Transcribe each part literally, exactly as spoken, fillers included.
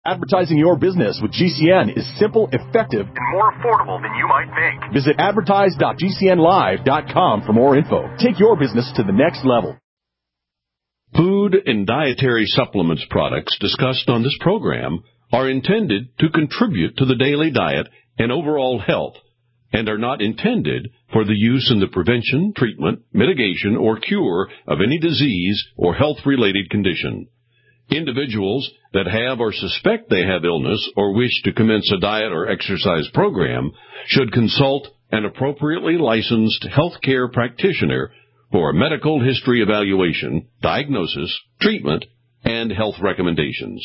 Advertising your business with G C N is simple, effective, and more affordable than you might think. Visit advertise dot g c n live dot com for more info. Take your business to the next level. Food and dietary supplements products discussed on this program are intended to contribute to the daily diet and overall health and are not intended for the use in the prevention, treatment, mitigation, or cure of any disease or health-related condition. Individuals that have or suspect they have illness or wish to commence a diet or exercise program should consult an appropriately licensed healthcare practitioner for a medical history evaluation, diagnosis, treatment, and health recommendations.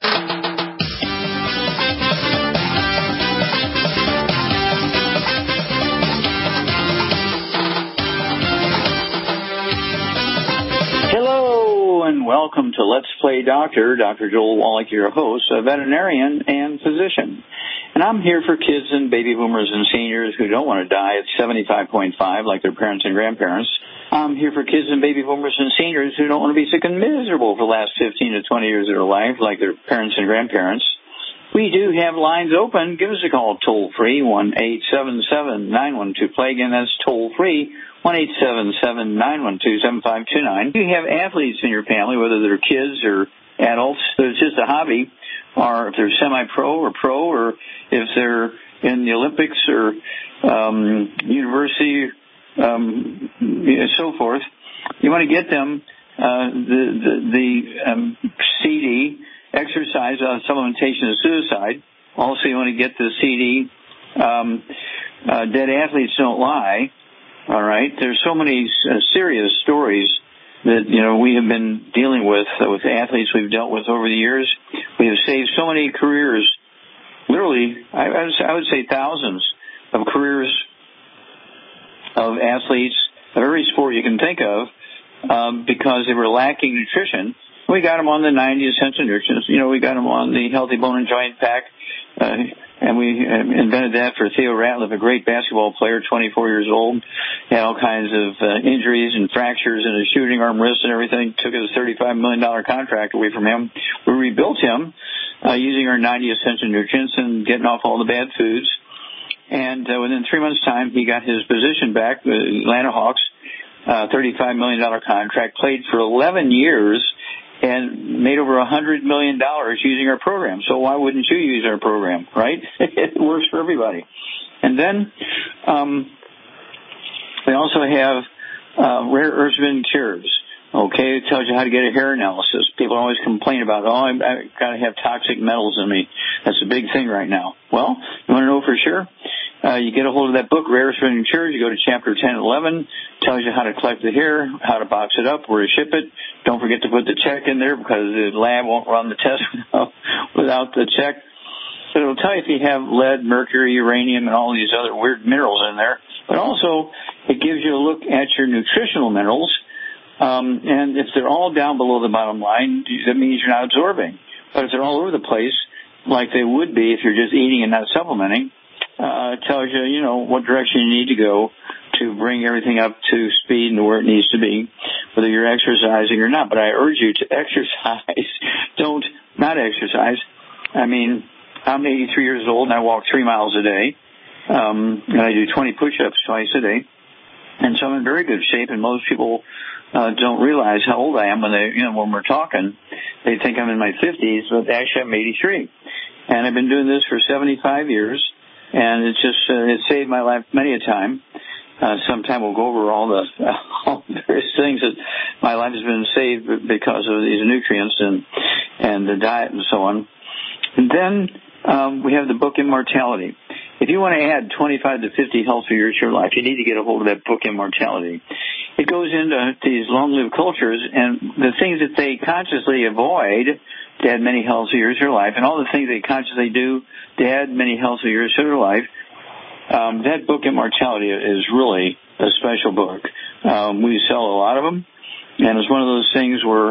And welcome to Let's Play Doctor. Doctor Joel Wallach, your host, a veterinarian and physician. And I'm here for kids and baby boomers and seniors who don't want to die at seventy-five point five like their parents and grandparents. I'm here for kids and baby boomers and seniors who don't want to be sick and miserable for the last fifteen to twenty years of their life like their parents and grandparents. We do have lines open. Give us a call toll-free, one eight seven seven, nine one two, play. Again, that's toll-free, one eight seven seven, nine one two, seven five two nine. If you have athletes in your family, whether they're kids or adults, it's just a hobby, or if they're semi-pro or pro, or if they're in the Olympics or um, university, um, so forth, you want to get them uh, the, the, the um, C D, Exercise on Supplementation of Suicide. Also, you want to get the C D, um, uh, Dead Athletes Don't Lie. All right. There's so many uh, serious stories that, you know, we have been dealing with, uh, with athletes we've dealt with over the years. We have saved so many careers, literally, I, I, would, say, I would say thousands of careers of athletes of every sport you can think of um, because they were lacking nutrition. We got them on the ninety essential nutrients. You know, we got them on the Healthy Bone and Joint Pack, uh, and we invented that for Theo Ratliff, a great basketball player, twenty-four years old, had all kinds of uh, injuries and fractures in his shooting arm, wrist, and everything. Took his thirty-five million dollars contract away from him. We rebuilt him uh, using our ninety essential nutrients and getting off all the bad foods. And uh, within three months' time, he got his position back. The Atlanta Hawks, uh, thirty-five million dollars contract, played for eleven years. And made over a hundred million dollars using our program. So why wouldn't you use our program, right? It works for everybody. And then um, we also have uh, rare earths and cures. Okay, it tells you how to get a hair analysis. People always complain about, oh, I've got to have toxic metals in me. That's a big thing right now. Well, you want to know for sure? Uh, you get a hold of that book, Rare Earths and Cures. You go to chapter ten and eleven. Tells you how to collect the hair, how to box it up, where to ship it. Don't forget to put the check in there because the lab won't run the test without, without the check. So it'll tell you if you have lead, mercury, uranium, and all these other weird minerals in there. But also, it gives you a look at your nutritional minerals. Um, and if they're all down below the bottom line, that means you're not absorbing. But if they're all over the place, like they would be if you're just eating and not supplementing, uh, it tells you, you know, what direction you need to go to bring everything up to speed and where it needs to be, whether you're exercising or not. But I urge you to exercise. Don't not exercise. I mean, I'm eighty-three years old and I walk three miles a day, um, and I do twenty push-ups twice a day. And so I'm in very good shape, and most people uh, don't realize how old I am when they, you know, when we're talking. They think I'm in my fifties, but actually I'm eighty-three. And I've been doing this for seventy-five years, and it's just, uh, it saved my life many a time. Uh, sometime we'll go over all the, uh, all the various things that my life has been saved because of these nutrients and, and the diet and so on. And then um, we have the book Immortality. If you want to add twenty-five to fifty healthy years to your life, you need to get a hold of that book, Immortality. It goes into these long-lived cultures and the things that they consciously avoid to add many healthy years to their life, and all the things they consciously do to add many healthy years to their life. Um, that book, Immortality, is really a special book. Um, we sell a lot of them, and it's one of those things where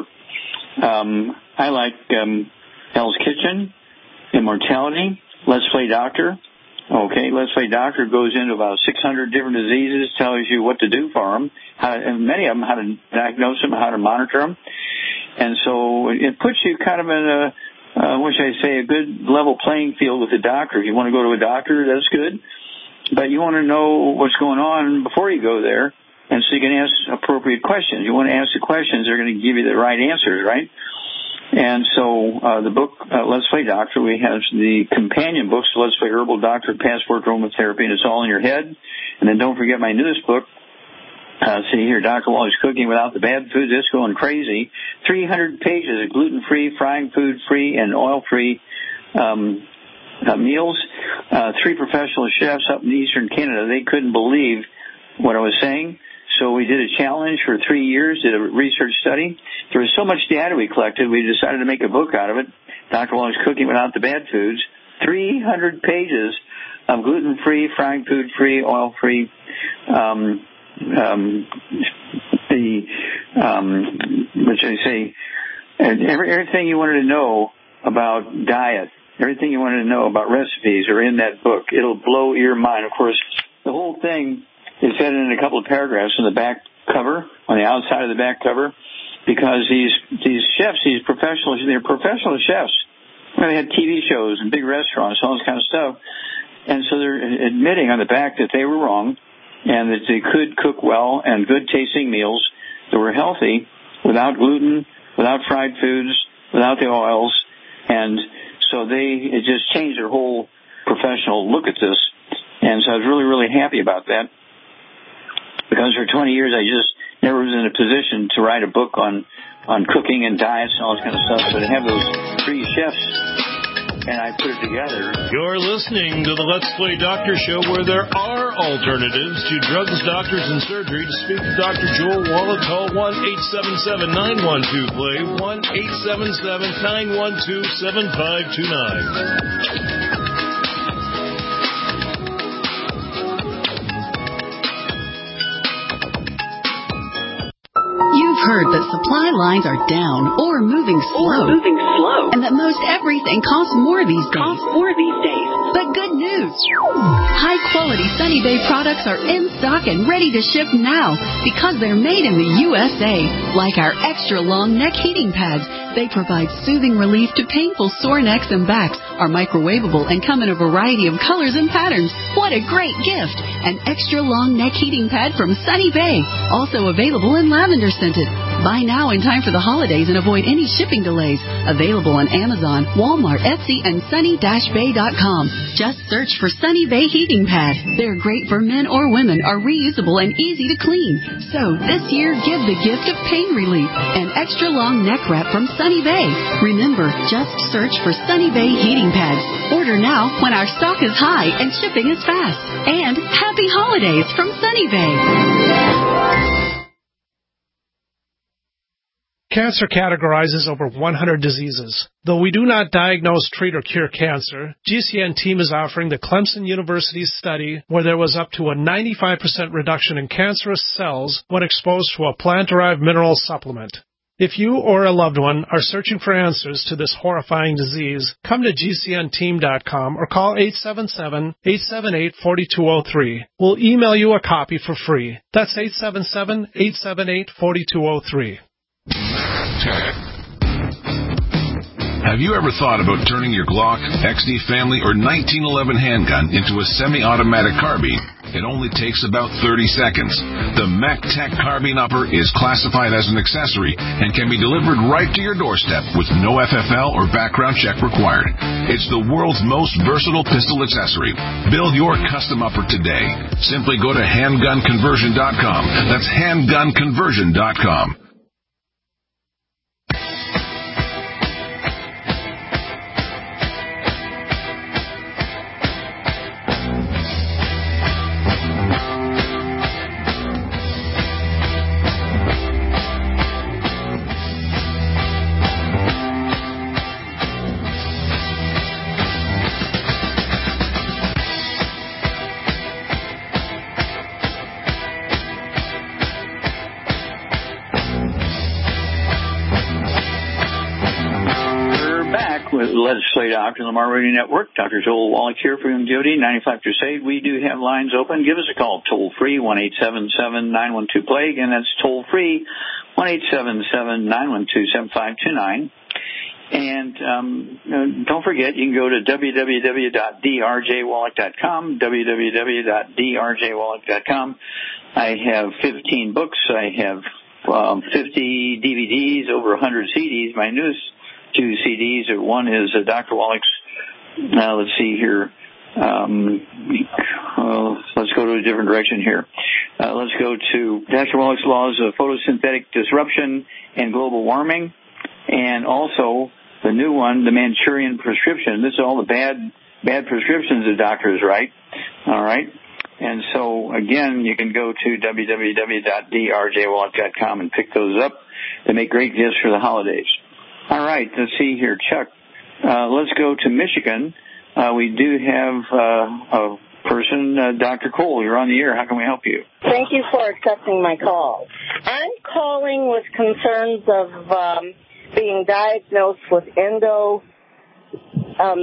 um, I like um, Hell's Kitchen, Immortality, Let's Play Doctor. Okay, Let's Play Doctor goes into about six hundred different diseases, tells you what to do for them, how, and many of them, how to diagnose them, how to monitor them. And so it puts you kind of in a, uh, which I say a good level playing field with the doctor. If you want to go to a doctor, that's good. But you want to know what's going on before you go there, and so you can ask appropriate questions. You want to ask the questions, they're going to give you the right answers, right? And so uh, the book, uh, Let's Play Doctor, we have the companion books, Let's Play Herbal Doctor, Passport to Aromatherapy, and it's all in your head. And then don't forget my newest book, uh, see here, Doctor Wally's Cooking Without the Bad Foods. It's going crazy. three hundred pages of gluten-free, frying food-free, and oil-free um, uh, meals. Uh, three professional chefs up in eastern Canada, they couldn't believe what I was saying. So we did a challenge for three years, did a research study. There was so much data we collected, we decided to make a book out of it, Doctor Wally's Cooking Without the Bad Foods. three hundred pages of gluten-free, frying food-free, oil-free, um, um, the, um, which I say, every, everything you wanted to know about diet, everything you wanted to know about recipes are in that book. It'll blow your mind. Of course, the whole thing is said in a couple of paragraphs in the back cover, on the outside of the back cover, because these these chefs, these professionals, they're professional chefs. They had T V shows and big restaurants, all this kind of stuff. And so they're admitting on the back that they were wrong and that they could cook well and good tasting meals that were healthy without gluten, without fried foods, without the oils. And so they it just changed their whole professional look at this. And so I was really, really happy about that. Because for twenty years, I just never was in a position to write a book on, on cooking and diets and all this kind of stuff. So to have those three chefs, and I put it together. You're listening to the Let's Play Doctor Show, where there are alternatives to drugs, doctors, and surgery. To speak to Doctor Joel Wallach, call one eight seven seven, nine one two, play, one eight seven seven, nine one two, seven five two nine. You've heard that supply lines are down or moving slow, or moving slow, and that most everything costs more these days. Costs more these days. But good news! High-quality Sunny Bay products are in stock and ready to ship now because they're made in the U S A. Like our extra-long neck heating pads, they provide soothing relief to painful sore necks and backs, are microwavable, and come in a variety of colors and patterns. What a great gift! An extra-long neck heating pad from Sunny Bay, also available in lavender scented. Buy now in time for the holidays and avoid any shipping delays. Available on Amazon, Walmart, Etsy, and sunny dash bay dot com. Just search for Sunny Bay Heating Pad. They're great for men or women, are reusable and easy to clean. So this year, give the gift of pain relief. An extra long neck wrap from Sunny Bay. Remember, just search for Sunny Bay Heating Pads. Order now when our stock is high and shipping is fast. And happy holidays from Sunny Bay. Cancer categorizes over one hundred diseases. Though we do not diagnose, treat, or cure cancer, G C N team is offering the Clemson University study where there was up to a ninety-five percent reduction in cancerous cells when exposed to a plant-derived mineral supplement. If you or a loved one are searching for answers to this horrifying disease, come to G C N team dot com or call eight seven seven, eight seven eight, four two zero three. We'll email you a copy for free. That's eight seven seven, eight seven eight, four two zero three. Have you ever thought about turning your Glock, X D Family, or nineteen eleven handgun into a semi-automatic carbine? It only takes about thirty seconds. The MacTech Carbine Upper is classified as an accessory and can be delivered right to your doorstep with no F F L or background check required. It's the world's most versatile pistol accessory. Build your custom upper today. Simply go to handgun conversion dot com. That's handgun conversion dot com. Let's Play Doctor on the Lamar Radio Network. Doctor Joel Wallach here for Jody, ninety-five Crusade. We do have lines open. Give us a call, toll-free, one eight seven seven, nine one two, play. Again, that's toll-free, one eight seven seven, nine one two, seven five two nine. And um, uh, don't forget, you can go to w w w dot d r j wallach dot com, w w w dot d r j wallach dot com. I have fifteen books. I have um, fifty D V Ds, over one hundred C Ds. My newest two C Ds are, one is uh, Doctor Wallach's, now let's see here, um, uh, let's go to a different direction here. Uh, let's go to Doctor Wallach's Laws of Photosynthetic Disruption and Global Warming, and also the new one, the Manchurian Prescription. This is all the bad bad prescriptions the doctors write. All right. And so, again, you can go to w w w dot d r j wallach dot com and pick those up. They make great gifts for the holidays. All right. Let's see here. Chuck, uh, let's go to Michigan. Uh, we do have uh, a person, uh, Doctor Cole. You're on the air. How can we help you? Thank you for accepting my call. I'm calling with concerns of um, being diagnosed with endo, um,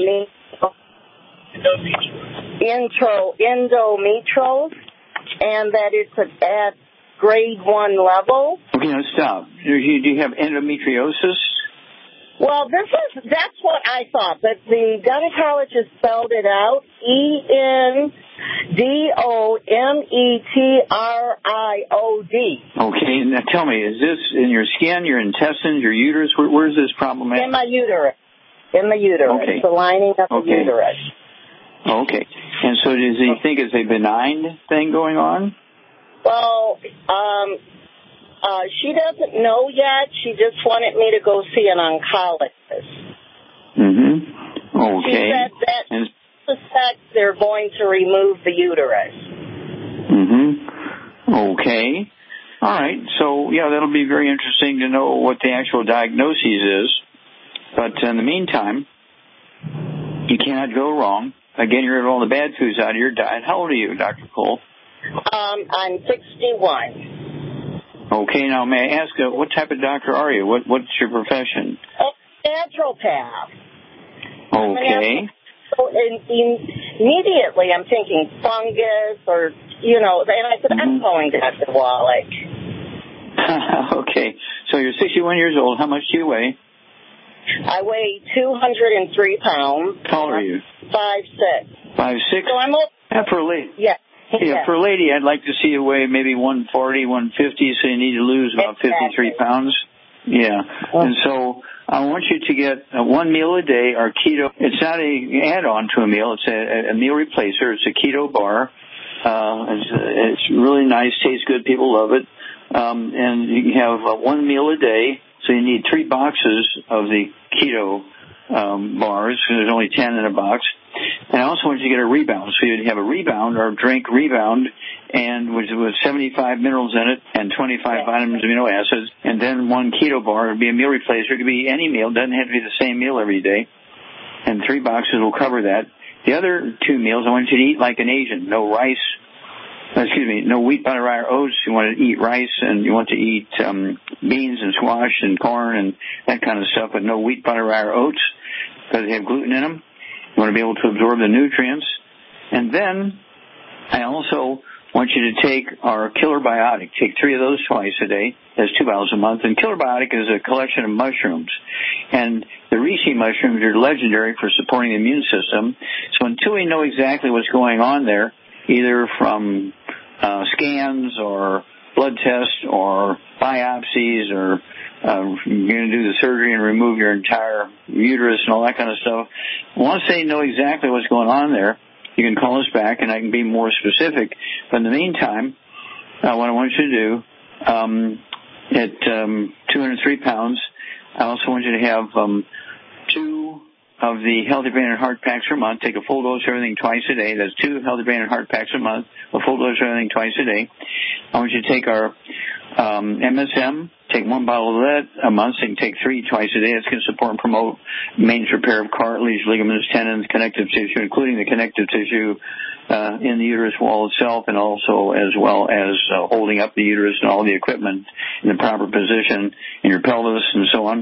intro, endometrial, and that it's at grade one level. Okay, now stop. Do you, do you have endometriosis? Well, this is, that's what I thought, but the gynecologist spelled it out, E N D O M E T R I O D. Okay, now tell me, is this in your skin, your intestines, your uterus? Where, where's this problem at? In my uterus. In the uterus. Okay. The lining of okay. the uterus. Okay. And so does he think it's a benign thing going on? Well, um, uh, she doesn't know yet. She just wanted me to go see an oncologist. Mm-hmm. Okay. She said that and suspect they're going to remove the uterus. Mm-hmm. Okay. All right. So, yeah, that'll be very interesting to know what the actual diagnosis is. But in the meantime, you cannot go wrong. Again, you're all the bad foods out of your diet. How old are you, Doctor Cole? Um, I'm sixty-one. Okay. Now, may I ask, uh, what type of doctor are you? What What's your profession? Oh, naturopath. Okay. So in, in, immediately I'm thinking fungus or, you know, and I said, mm-hmm. I'm calling Doctor Wallach. Okay. So you're sixty-one years old. How much do you weigh? I weigh two hundred three pounds. How old are you? Five six. Five six? So I'm old. Yeah, for a lady. Yeah. Yeah, yeah, for a lady, I'd like to see you weigh maybe one forty, one fifty, so you need to lose about exactly. fifty-three pounds. Yeah. Oh. And so I want you to get uh, one meal a day, our keto. It's not a add-on to a meal. It's a, a meal replacer. It's a keto bar. Uh, it's, it's really nice, tastes good. People love it. Um, and you can have uh, one meal a day. So you need three boxes of the keto um, bars, because there's only ten in a box. And I also want you to get a rebound. So you'd have a rebound or drink rebound, and with, with seventy-five minerals in it and twenty-five vitamins, amino acids, and then one keto bar. It would be a meal replacer. It could be any meal. It doesn't have to be the same meal every day. And three boxes will cover that. The other two meals, I want you to eat like an Asian. No rice. Excuse me, no wheat, butter, rye, or oats. You want to eat rice, and you want to eat um, beans and squash and corn and that kind of stuff, but no wheat, butter, rye, or oats, because they have gluten in them. You want to be able to absorb the nutrients. And then I also want you to take our Killer Biotic. Take three of those twice a day. That's two bottles a month. And Killer Biotic is a collection of mushrooms. And the reishi mushrooms are legendary for supporting the immune system. So until we know exactly what's going on there, either from uh, scans or blood tests or biopsies or uh, you're going to do the surgery and remove your entire uterus and all that kind of stuff. Once they know exactly what's going on there, you can call us back and I can be more specific. But in the meantime, uh, what I want you to do, um, at um, two hundred three pounds, I also want you to have um, two of the Healthy Brain and Heart Packs per month. Take a full dose of everything twice a day. That's two Healthy Brain and Heart Packs a month, a full dose of everything twice a day. I want you to take our um, M S M, take one bottle of that a month, so you can take three twice a day. That's going to support and promote maintenance repair of cartilage, ligaments, tendons, connective tissue, including the connective tissue uh, in the uterus wall itself, and also as well as uh, holding up the uterus and all the equipment in the proper position in your pelvis and so on.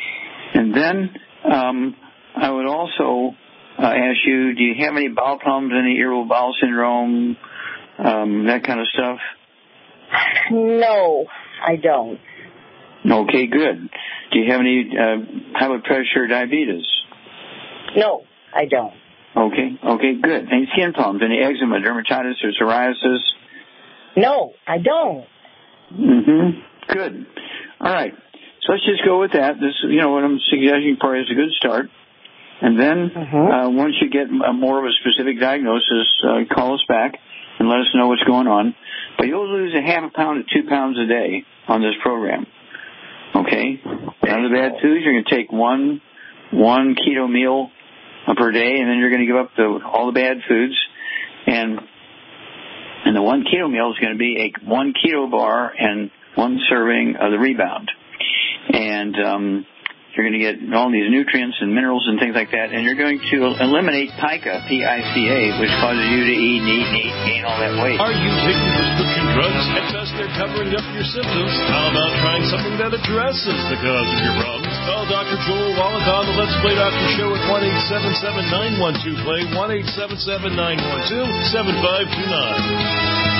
And then um, I would also uh, ask you, do you have any bowel problems, any irritable bowel syndrome, um, that kind of stuff? No, I don't. Okay, good. Do you have any uh, high blood pressure or diabetes? No, I don't. Okay, okay, good. Any skin problems, any eczema, dermatitis, or psoriasis? No, I don't. Mm-hmm. Good. All right. So let's just go with that. This, you know, what I'm suggesting for you is a good start. And then mm-hmm. uh, once you get a more of a specific diagnosis, uh, call us back and let us know what's going on. But you'll lose a half a pound to two pounds a day on this program. Okay? None of the bad foods. You're going to take one one keto meal per day, and then you're going to give up the, all the bad foods. And and the one keto meal is going to be a one keto bar and one serving of the Rebound. And um, you're going to get all these nutrients and minerals and things like that. And you're going to eliminate pica, P I C A, which causes you to eat and eat and eat and gain all that weight. Are you taking prescription drugs? At best, they're covering up your symptoms. How about trying something that addresses the cause of your problems? Call Doctor Joel Wallach on the Let's Play Doctor Show at one eight seven seven, nine one two, play, one eight seven seven, nine one two, seven five two nine.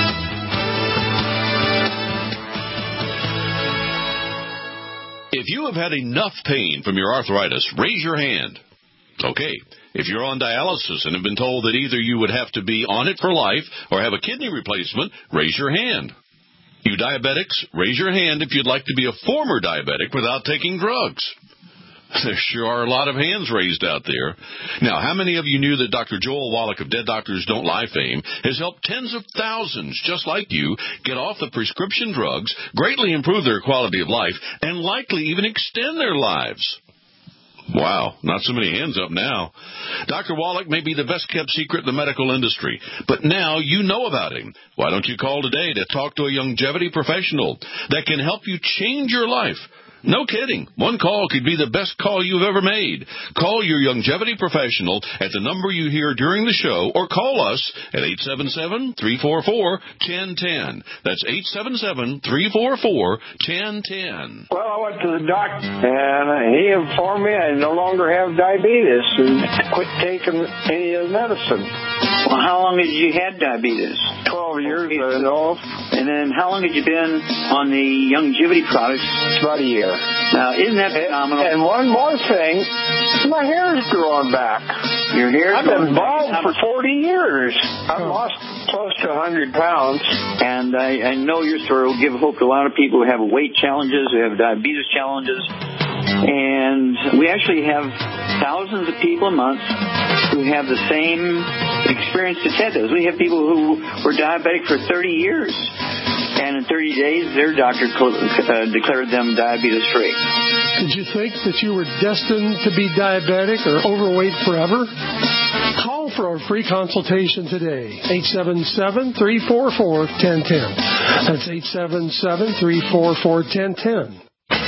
If you have had enough pain from your arthritis, raise your hand. Okay. If you're on dialysis and have been told that either you would have to be on it for life or have a kidney replacement, raise your hand. You diabetics, raise your hand if you'd like to be a former diabetic without taking drugs. There sure are a lot of hands raised out there. Now, how many of you knew that Doctor Joel Wallach of Dead Doctors Don't Lie fame has helped tens of thousands just like you get off the prescription drugs, greatly improve their quality of life, and likely even extend their lives? Wow, not so many hands up now. Doctor Wallach may be the best-kept secret in the medical industry, but now you know about him. Why don't you call today to talk to a longevity professional that can help you change your life? No kidding. One call could be the best call you've ever made. Call your longevity professional at the number you hear during the show, or call us at eight seven seven, three four four, one zero one zero. That's eight seven seven, three four four, one zero one zero. Well, I went to the doctor, and he informed me I no longer have diabetes and quit taking any of the medicine. Well, how long had you had diabetes? Twelve years, I know. And then how long had you been on the longevity products? It's about a year. Now, isn't that phenomenal? And one more thing, my hair is growing back. Your hair is I've been bald for forty years. I've oh. lost close to one hundred pounds. And I, I know your story will give hope to a lot of people who have weight challenges, who have diabetes challenges. And we actually have thousands of people a month who have the same experience that Ted does. We have people who were diabetic for thirty years. And in thirty days, their doctor uh, declared them diabetes-free. Did you think that you were destined to be diabetic or overweight forever? Call for a free consultation today. eight seven seven, three four four, one zero one zero. That's eight seven seven, three four four, one zero one zero.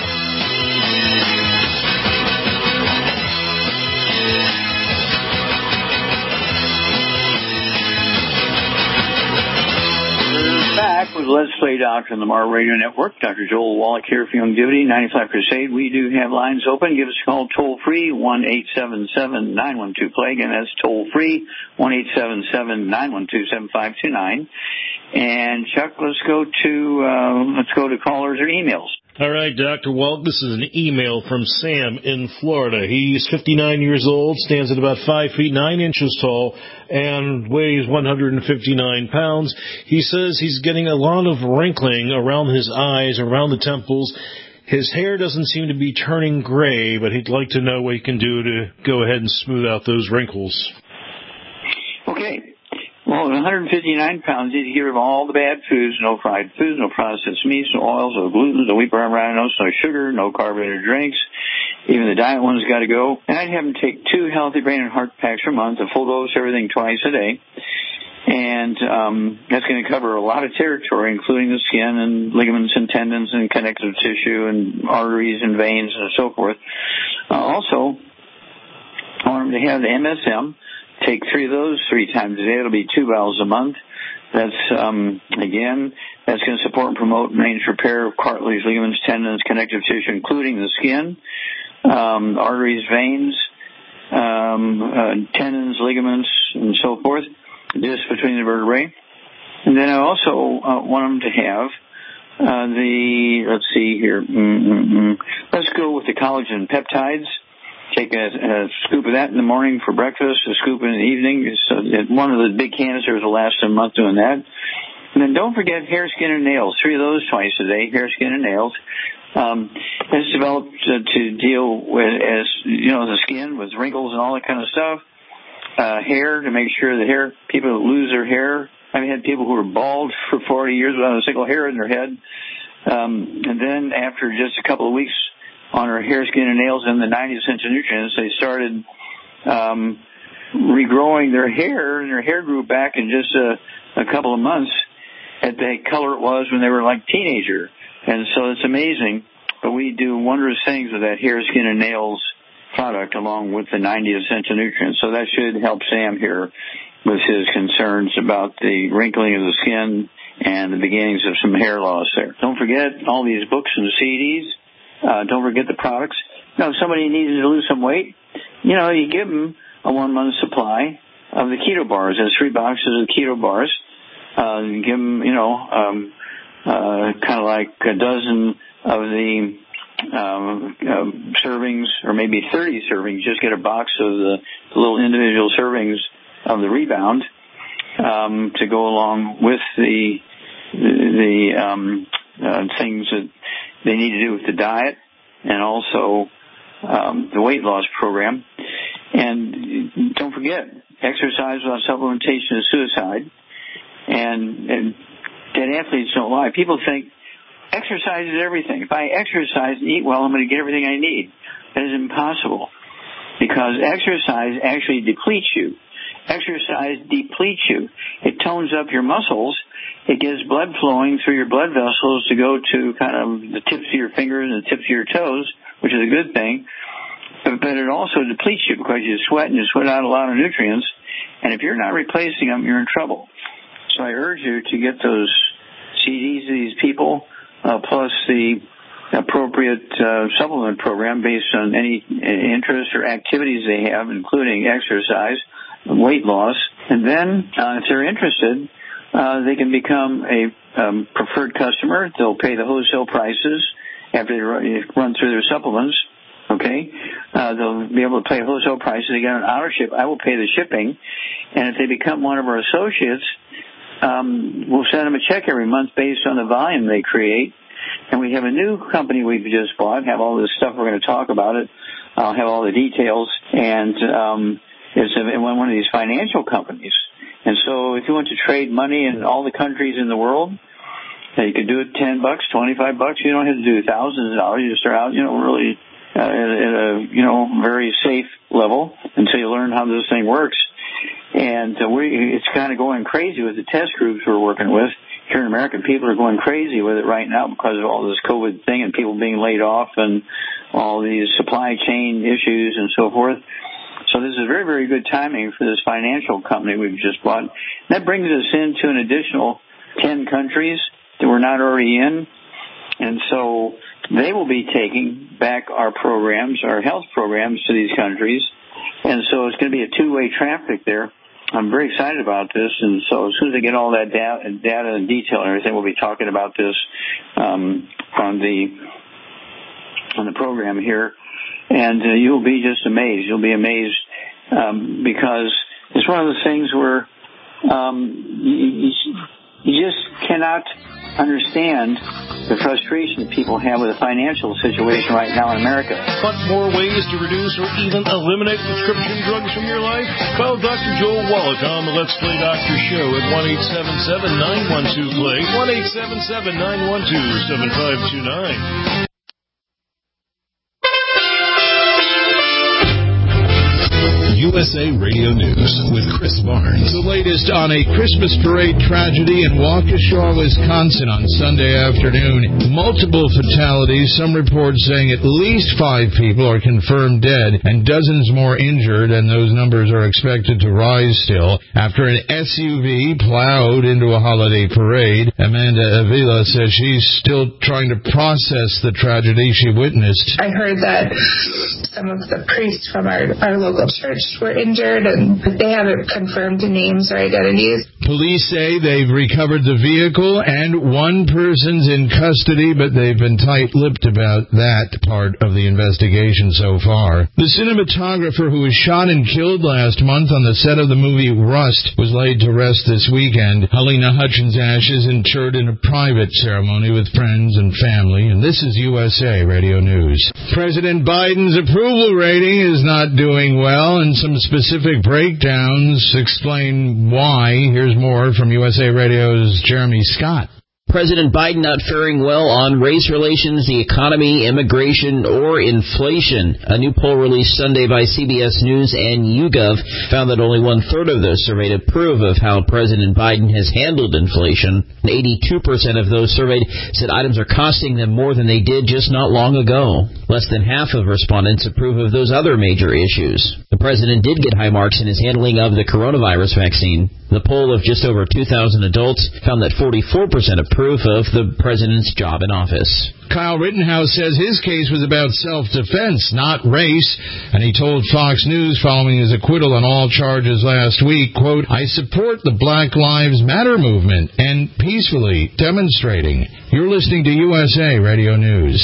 Back with Let's Play Doctor on the Mar Radio Network. Doctor Joel Wallach here for Longevity, ninety-five Crusade. We do have lines open. Give us a call toll-free, one eight seven seven, nine one two, play. Again, that's toll-free, one eight seven seven, nine one two, seven five two nine. And, Chuck, let's go to, uh, let's go to callers or emails. All right, Doctor Walt, this is an email from Sam in Florida. He's fifty-nine years old, stands at about five feet nine inches tall, and weighs one hundred fifty-nine pounds. He says he's getting a lot of wrinkling around his eyes, around the temples. His hair doesn't seem to be turning gray, but he'd like to know what he can do to go ahead and smooth out those wrinkles. Okay. Well, at one hundred fifty-nine pounds, you need to get rid of all the bad foods, no fried foods, no processed meats, no oils, no gluten, no wheat bran rhinos, no sugar, no carbonated drinks. Even the diet ones got to go. And I'd have them take two healthy brain and heart packs per month, a full dose, everything twice a day. And um, that's going to cover a lot of territory, including the skin and ligaments and tendons and connective tissue and arteries and veins and so forth. Uh, also, I want them to have the M S M. Take three of those three times a day. It'll be two vials a month. That's, um, again, that's going to support and promote range repair of cartilage, ligaments, tendons, connective tissue, including the skin, um, arteries, veins, um, uh, tendons, ligaments, and so forth, discs between the vertebrae. And then I also uh, want them to have uh, the, let's see here, mm-mm-mm. let's go with the collagen peptides. Take a, a scoop of that in the morning for breakfast, a scoop in the evening. So one of the big canisters will last a month doing that. And then don't forget hair, skin, and nails. Three of those twice a day, hair, skin, and nails. Um, it's developed uh, to deal with, as you know, the skin with wrinkles and all that kind of stuff. Uh, hair, to make sure the hair, people that lose their hair. I've had people who were bald for forty years without a single hair in their head. Um, and then after just a couple of weeks on her hair, skin, and nails and the ninety essential nutrients, they started um, regrowing their hair, and their hair grew back in just a, a couple of months at the color it was when they were like teenager. And so it's amazing. But we do wondrous things with that hair, skin, and nails product along with the ninety essential nutrients. So that should help Sam here with his concerns about the wrinkling of the skin and the beginnings of some hair loss there. Don't forget all these books and C Ds. Uh, don't forget the products. You know, if somebody needs to lose some weight, you know, you give them a one-month supply of the keto bars. There's three boxes of keto bars. Uh, you give them, you know, um, uh, kind of like a dozen of the um, um, servings, or maybe thirty servings. Just get a box of the, the little individual servings of the Rebound um, to go along with the the, the um, uh, things that they need to do with the diet and also um, the weight loss program. And don't forget, exercise without supplementation is suicide. And, and dead athletes don't lie. People think exercise is everything. If I exercise and eat well, I'm going to get everything I need. That is impossible, because exercise actually depletes you. Exercise depletes you. It tones up your muscles. It gets blood flowing through your blood vessels to go to kind of the tips of your fingers and the tips of your toes, which is a good thing. But, but it also depletes you because you sweat and you sweat out a lot of nutrients. And if you're not replacing them, you're in trouble. So I urge you to get those C Ds to these people, uh, plus the appropriate uh, supplement program based on any interest or activities they have, including exercise, weight loss. And then uh, if they're interested, uh, they can become a um, preferred customer. They'll pay the wholesale prices after they run through their supplements. Okay, uh, they'll be able to pay wholesale prices. They get an auto ship. I will pay the shipping. And if they become one of our associates, um, we'll send them a check every month based on the volume they create. And we have a new company we've just bought. Have all this stuff. We're going to talk about it. I'll have all the details. And um, it's a, one of these financial companies. And so if you want to trade money in all the countries in the world, you could do it ten bucks, twenty-five bucks. You don't have to do thousands of dollars. You just start out, you know, really uh, at, at a, you know, very safe level until you learn how this thing works. And uh, we, it's kind of going crazy with the test groups we're working with here in America. People are going crazy with it right now because of all this COVID thing and people being laid off and all these supply chain issues and so forth. So this is very, very good timing for this financial company we've just bought. That brings us into an additional ten countries that we're not already in. And so they will be taking back our programs, our health programs to these countries. And so it's going to be a two-way traffic there. I'm very excited about this. And so as soon as I get all that data, data and detail and everything, we'll be talking about this um, on the on the program here. And uh, you'll be just amazed. You'll be amazed um, because it's one of those things where um, you, you just cannot understand the frustration that people have with the financial situation right now in America. Want more ways to reduce or even eliminate prescription drugs from your life? Call Doctor Joel Wallach on the Let's Play Doctor Show at one eight seven seven, nine one two, play, one eight seven seven, nine one two, seven five two nine. U S A Radio News with Chris Barnes. The latest on a Christmas parade tragedy in Waukesha, Wisconsin on Sunday afternoon. Multiple fatalities, some reports saying at least five people are confirmed dead and dozens more injured, and those numbers are expected to rise still after an S U V plowed into a holiday parade. Amanda Avila says she's still trying to process the tragedy she witnessed. I heard that some of the priests from our, our local church were injured, and they haven't confirmed names or identities. Police say they've recovered the vehicle and one person's in custody, but they've been tight-lipped about that part of the investigation so far. The cinematographer who was shot and killed last month on the set of the movie Rust was laid to rest this weekend. Helena Hutchins' ashes interred in a private ceremony with friends and family, and this is U S A Radio News. President Biden's approval rating is not doing well, and some specific breakdowns explain why. Here's more from U S A Radio's Jeremy Scott. President Biden not faring well on race relations, the economy, immigration, or inflation. A new poll released Sunday by C B S News and YouGov found that only one-third of those surveyed approve of how President Biden has handled inflation. eighty-two percent of those surveyed said items are costing them more than they did just not long ago. Less than half of respondents approve of those other major issues. The president did get high marks in his handling of the coronavirus vaccine. The poll of just over two thousand adults found that forty-four percent approve of the president's job in office. Kyle Rittenhouse says his case was about self-defense, not race, and he told Fox News following his acquittal on all charges last week, quote, I support the Black Lives Matter movement and peacefully demonstrating. You're listening to U S A Radio News.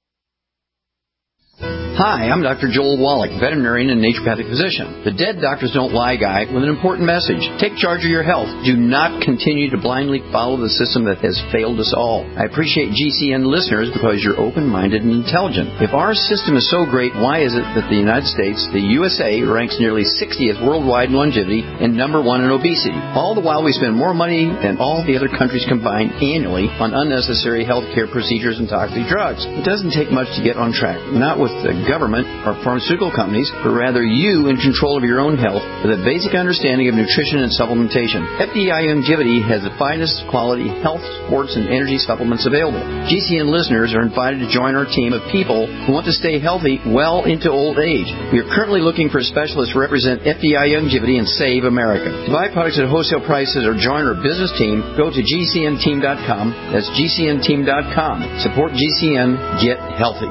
Hi, I'm Doctor Joel Wallach, veterinarian and naturopathic physician. The Dead Doctors Don't Lie guy with an important message. Take charge of your health. Do not continue to blindly follow the system that has failed us all. I appreciate G C N listeners because you're open-minded and intelligent. If our system is so great, why is it that the United States, the U S A, ranks nearly sixtieth worldwide in longevity and number one in obesity? All the while we spend more money than all the other countries combined annually on unnecessary health care procedures and toxic drugs. It doesn't take much to get on track. Not with the government or pharmaceutical companies, but rather you in control of your own health with a basic understanding of nutrition and supplementation. F D I Longevity has the finest quality health, sports, and energy supplements available. G C N listeners are invited to join our team of people who want to stay healthy well into old age. We are currently looking for specialists to represent F D I Longevity and Save America. To buy products at wholesale prices or join our business team, go to G C N team dot com. That's G C N team dot com. Support G C N. Get healthy.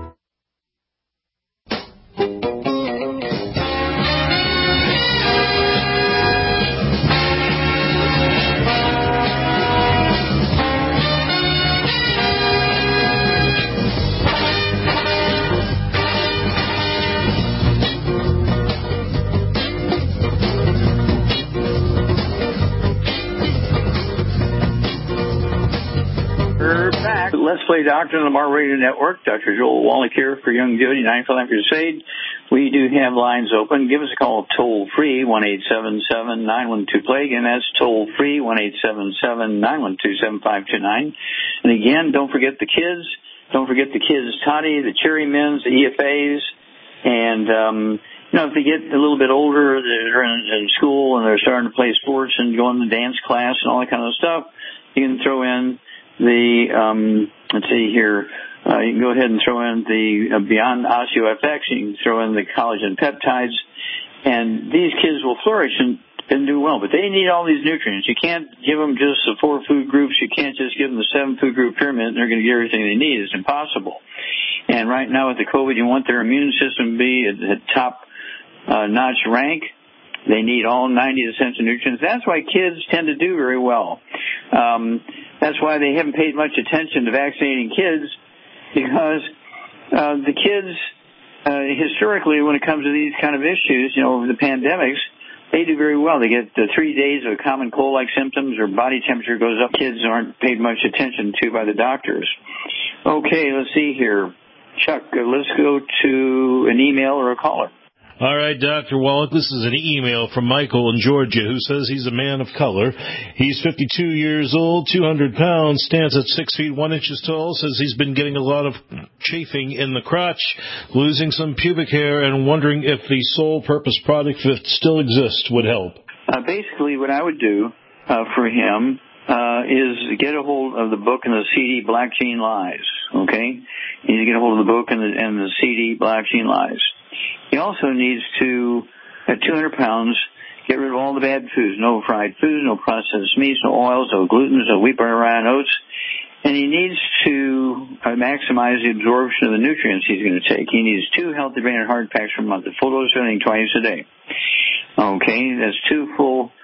Let's Play Doctor on the Mar Radio Network. Doctor Joel Wallach here for Longevity ninety-five Crusade. We do have lines open. Give us a call toll free, one eight seven seven, nine one two, play. Again, that's toll free, one eight seven seven, nine one two, seven five two nine. And again, don't forget the kids. Don't forget the kids, Toddy, the Cherry Mins, the E F As. And, um, you know, if they get a little bit older, they're in, in school and they're starting to play sports and going to dance class and all that kind of stuff, you can throw in the, um, let's see here, uh, you can go ahead and throw in the uh, Beyond OsteoFX, you can throw in the collagen peptides, and these kids will flourish and, and do well. But they need all these nutrients. You can't give them just the four food groups. You can't just give them the seven food group pyramid and they're going to get everything they need. It's impossible. And right now with the COVID, you want their immune system to be at the top uh, notch rank. They need all ninety essential nutrients. That's why kids tend to do very well. Um, that's why they haven't paid much attention to vaccinating kids, because uh, the kids, uh, historically, when it comes to these kind of issues, you know, over the pandemics, they do very well. They get the three days of common cold-like symptoms or body temperature goes up. Kids aren't paid much attention to by the doctors. Okay, let's see here. Chuck, uh, let's go to an email or a caller. All right, Doctor Wallach, this is an email from Michael in Georgia who says he's a man of color. He's fifty-two years old, two hundred pounds, stands at six feet one inches tall, says he's been getting a lot of chafing in the crotch, losing some pubic hair, and wondering if the Soul Purpose product, if it still exists, would help. Uh, basically, what I would do uh, for him uh, is get a hold of the book and the C D Black Gene Lies, okay? You need to get a hold of the book and the, and the C D Black Gene Lies. He also needs to, at two hundred pounds, get rid of all the bad foods. No fried foods, no processed meats, no oils, no gluten, no wheat, butter, rye, and oats. And he needs to uh, maximize the absorption of the nutrients he's going to take. He needs two healthy brain and heart packs per month, a full dose of everything twice a day. Okay, that's two full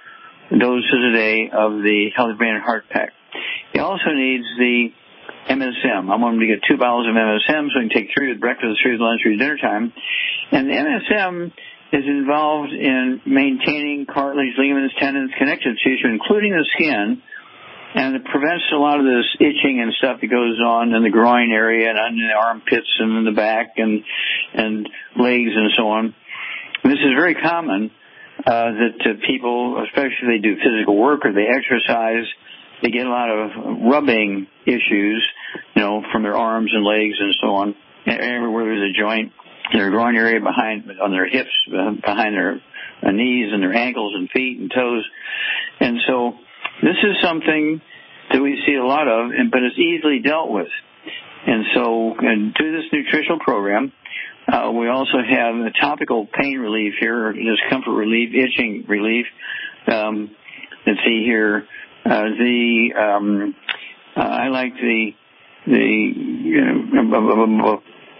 doses a day of the Healthy Brain and Heart Pack. He also needs the M S M. I want him to get two bottles of M S M so he can take three with breakfast, three with lunch, three with dinner time. And the M S M is involved in maintaining cartilage, ligaments, tendons, connective tissue, including the skin, and it prevents a lot of this itching and stuff that goes on in the groin area and under the armpits and in the back and and legs and so on. And this is very common uh, that uh, people, especially if they do physical work or they exercise, they get a lot of rubbing issues, you know, from their arms and legs and so on. Everywhere there's a joint, in their groin area, behind, on their hips, behind their knees and their ankles and feet and toes. And so this is something that we see a lot of, but it's easily dealt with. And so and through this nutritional program, uh, we also have a topical pain relief here, or discomfort relief, itching relief. Um, let's see here. Uh, the um, uh, I like the the you know,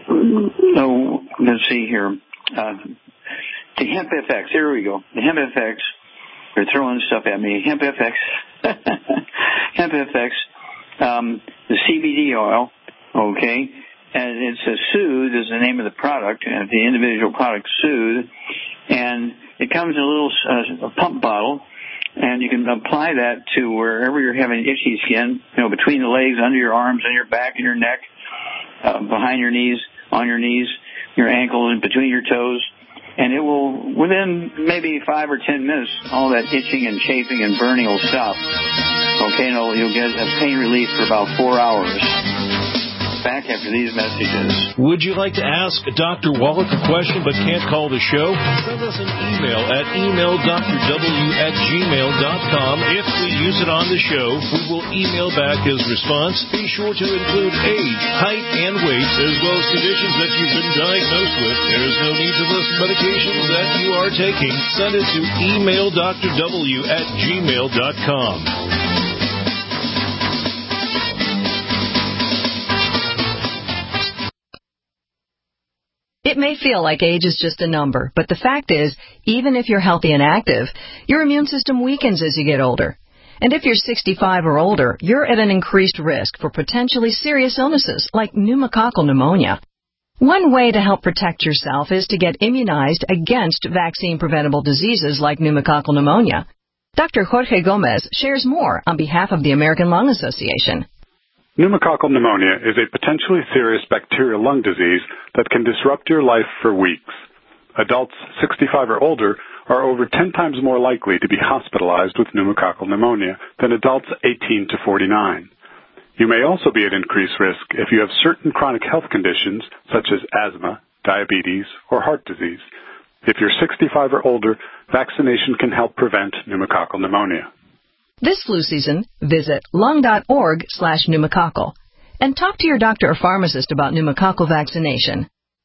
oh, let's see here. Uh, the Hemp F X. There we go. The Hemp F X. They're throwing stuff at me. Hemp F X. Hemp F X. Um, the C B D oil. Okay. And it's a Soothe is the name of the product, and the individual product Soothe. And it comes in a little uh, a pump bottle. And you can apply that to wherever you're having itchy skin, you know, between the legs, under your arms, and your back and your neck, uh, behind your knees, on your knees, your ankles, and between your toes. And it will, within maybe five or ten minutes, all that itching and chafing and burning will stop. Okay, and you'll get a pain relief for about four hours. Back after these messages. Would you like to ask Doctor Wallach a question but can't call the show? Send us an email at email dr w at gmail dot com. If we use it on the show, we will email back his response. Be sure to include age, height, and weight, as well as conditions that you've been diagnosed with. There is no need to list medications that you are taking. Send it to email dr w at gmail dot com. It may feel like age is just a number, but the fact is, even if you're healthy and active, your immune system weakens as you get older. And if you're sixty-five or older, you're at an increased risk for potentially serious illnesses like pneumococcal pneumonia. One way to help protect yourself is to get immunized against vaccine-preventable diseases like pneumococcal pneumonia. Doctor Jorge Gomez shares more on behalf of the American Lung Association. Pneumococcal pneumonia is a potentially serious bacterial lung disease that can disrupt your life for weeks. Adults sixty-five or older are over ten times more likely to be hospitalized with pneumococcal pneumonia than adults eighteen to forty-nine. You may also be at increased risk if you have certain chronic health conditions such as asthma, diabetes, or heart disease. If you're sixty-five or older, vaccination can help prevent pneumococcal pneumonia. This flu season, visit lung.org slash pneumococcal and talk to your doctor or pharmacist about pneumococcal vaccination.